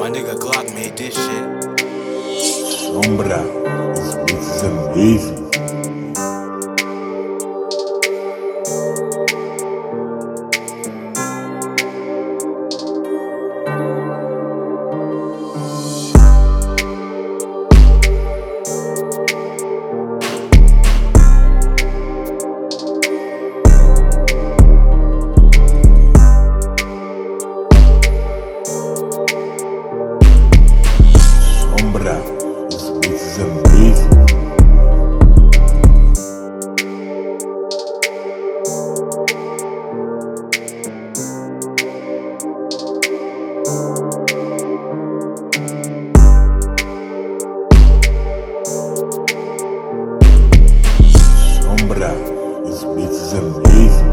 My nigga Glock made this shit. Sombra, this beat is amazing. Sombra, this beat is amazing. Sombra, this beat is amazing.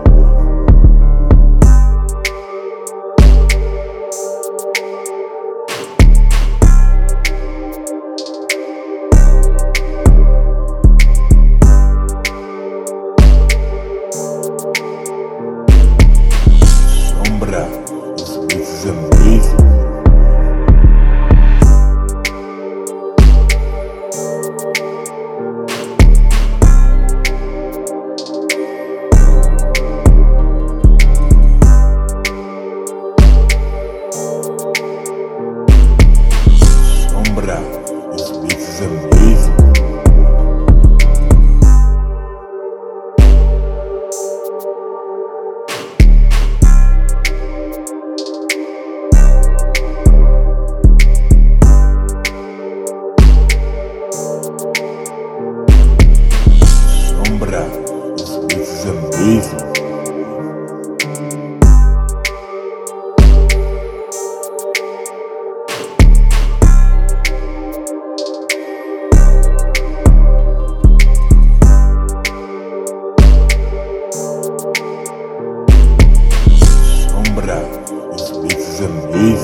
Sombra, this beat is amazing. Sombra, this beat is amazing. Sombra, this beat is amazing. Sombra, this beat is amazing.